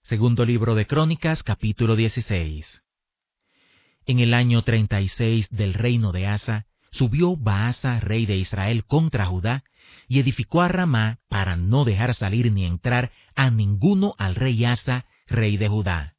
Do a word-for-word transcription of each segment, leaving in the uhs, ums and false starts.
Segundo libro de Crónicas, capítulo dieciséis. En el año treinta y seis del reino de Asa, subió Baasa, rey de Israel, contra Judá, y edificó a Ramá para no dejar salir ni entrar a ninguno al rey Asa, rey de Judá.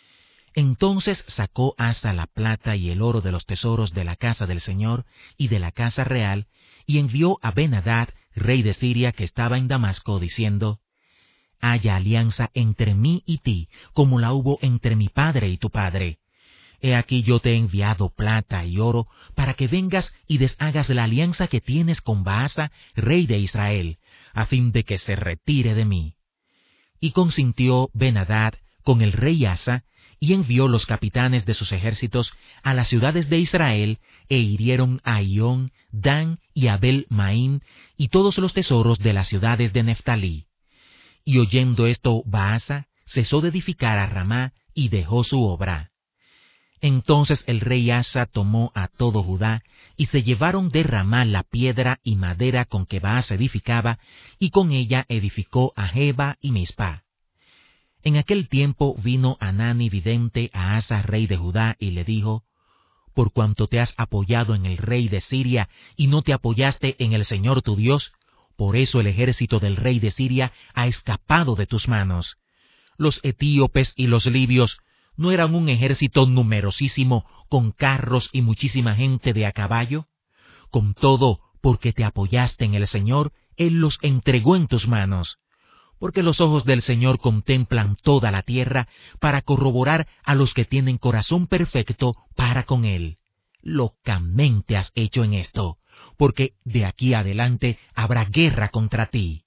Entonces sacó Asa la plata y el oro de los tesoros de la casa del Señor y de la casa real, y envió a Ben-Hadad, rey de Siria, que estaba en Damasco, diciendo: Haya alianza entre mí y ti, como la hubo entre mi padre y tu padre. He aquí yo te he enviado plata y oro, para que vengas y deshagas la alianza que tienes con Baasa, rey de Israel, a fin de que se retire de mí. Y consintió Ben-Hadad con el rey Asa, y envió los capitanes de sus ejércitos a las ciudades de Israel, e hirieron a Ión, Dan y Abel-Maim, y todos los tesoros de las ciudades de Neftalí. Y oyendo esto, Baasa cesó de edificar a Ramá y dejó su obra. Entonces el rey Asa tomó a todo Judá, y se llevaron de Ramá la piedra y madera con que Baasa edificaba, y con ella edificó a Geba y Mizpa. En aquel tiempo vino Hanani vidente a Asa, rey de Judá, y le dijo: Por cuanto te has apoyado en el rey de Siria, y no te apoyaste en el Señor tu Dios, por eso el ejército del rey de Siria ha escapado de tus manos. Los etíopes y los libios ¿no eran un ejército numerosísimo, con carros y muchísima gente de a caballo? Con todo, porque te apoyaste en el Señor, Él los entregó en tus manos. Porque los ojos del Señor contemplan toda la tierra, para corroborar a los que tienen corazón perfecto para con Él. Locamente has hecho en esto, porque de aquí adelante habrá guerra contra ti.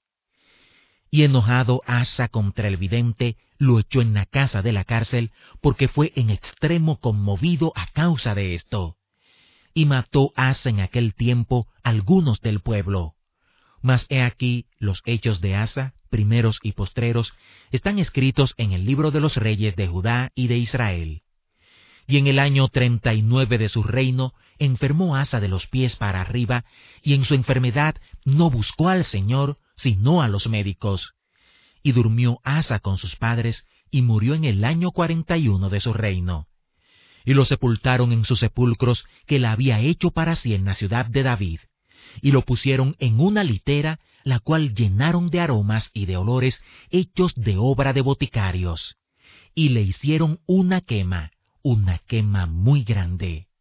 Y enojado Asa contra el vidente, lo echó en la casa de la cárcel, porque fue en extremo conmovido a causa de esto. Y mató Asa en aquel tiempo algunos del pueblo. Mas he aquí los hechos de Asa, primeros y postreros, están escritos en el libro de los reyes de Judá y de Israel. Y en el año treinta y nueve de su reino, enfermó Asa de los pies para arriba, y en su enfermedad no buscó al Señor, sino a los médicos. Y durmió Asa con sus padres, y murió en el año cuarenta y uno de su reino. Y lo sepultaron en sus sepulcros que la había hecho para sí en la ciudad de David. Y lo pusieron en una litera, la cual llenaron de aromas y de olores hechos de obra de boticarios. Y le hicieron una quema, una quema muy grande.